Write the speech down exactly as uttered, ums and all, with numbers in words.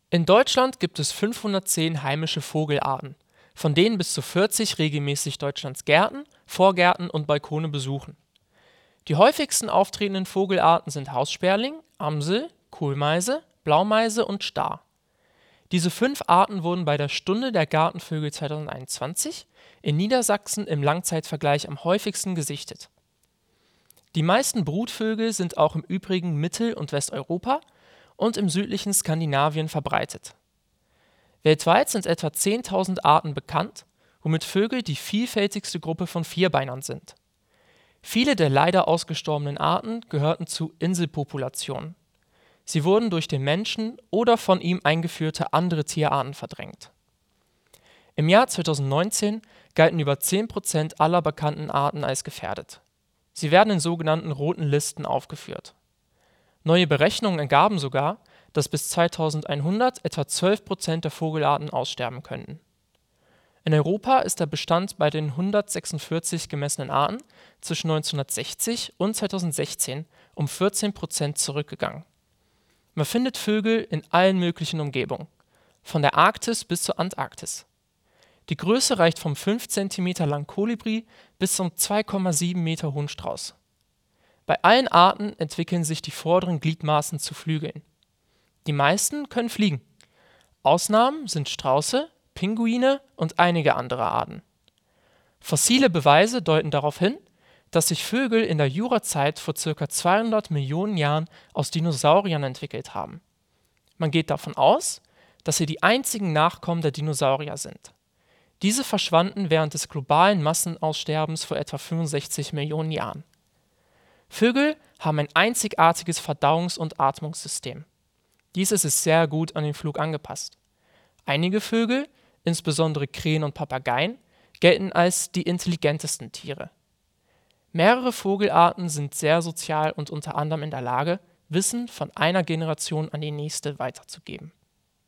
In Deutschland gibt es fünfhundertzehn heimische Vogelarten, von denen bis zu vierzig regelmäßig Deutschlands Gärten, Vorgärten und Balkone besuchen. Die häufigsten auftretenden Vogelarten sind Haussperling, Amsel, Kohlmeise, Blaumeise und Star. Diese fünf Arten wurden bei der Stunde der Gartenvögel zweitausendeinundzwanzig in Niedersachsen im Langzeitvergleich am häufigsten gesichtet. Die meisten Brutvögel sind auch im übrigen Mittel- und Westeuropa und im südlichen Skandinavien verbreitet. Weltweit sind etwa zehntausend Arten bekannt, womit Vögel die vielfältigste Gruppe von Vierbeinern sind. Viele der leider ausgestorbenen Arten gehörten zu Inselpopulationen. Sie wurden durch den Menschen oder von ihm eingeführte andere Tierarten verdrängt. Im Jahr zweitausendneunzehn galten über zehn Prozent aller bekannten Arten als gefährdet. Sie werden in sogenannten Roten Listen aufgeführt. Neue Berechnungen ergaben sogar, dass bis zweitausendeinhundert etwa zwölf Prozent der Vogelarten aussterben könnten. In Europa ist der Bestand bei den hundertsechsundvierzig gemessenen Arten zwischen neunzehnhundertsechzig und zweitausendsechzehn um vierzehn Prozent zurückgegangen. Man findet Vögel in allen möglichen Umgebungen, von der Arktis bis zur Antarktis. Die Größe reicht vom fünf Zentimeter langen Kolibri bis zum zwei Komma sieben Meter hohen Strauß. Bei allen Arten entwickeln sich die vorderen Gliedmaßen zu Flügeln. Die meisten können fliegen. Ausnahmen sind Strauße, Pinguine und einige andere Arten. Fossile Beweise deuten darauf hin, dass sich Vögel in der Jurazeit vor ca. zweihundert Millionen Jahren aus Dinosauriern entwickelt haben. Man geht davon aus, dass sie die einzigen Nachkommen der Dinosaurier sind. Diese verschwanden während des globalen Massenaussterbens vor etwa fünfundsechzig Millionen Jahren. Vögel haben ein einzigartiges Verdauungs- und Atmungssystem. Dieses ist sehr gut an den Flug angepasst. Einige Vögel, insbesondere Krähen und Papageien, gelten als die intelligentesten Tiere. Mehrere Vogelarten sind sehr sozial und unter anderem in der Lage, Wissen von einer Generation an die nächste weiterzugeben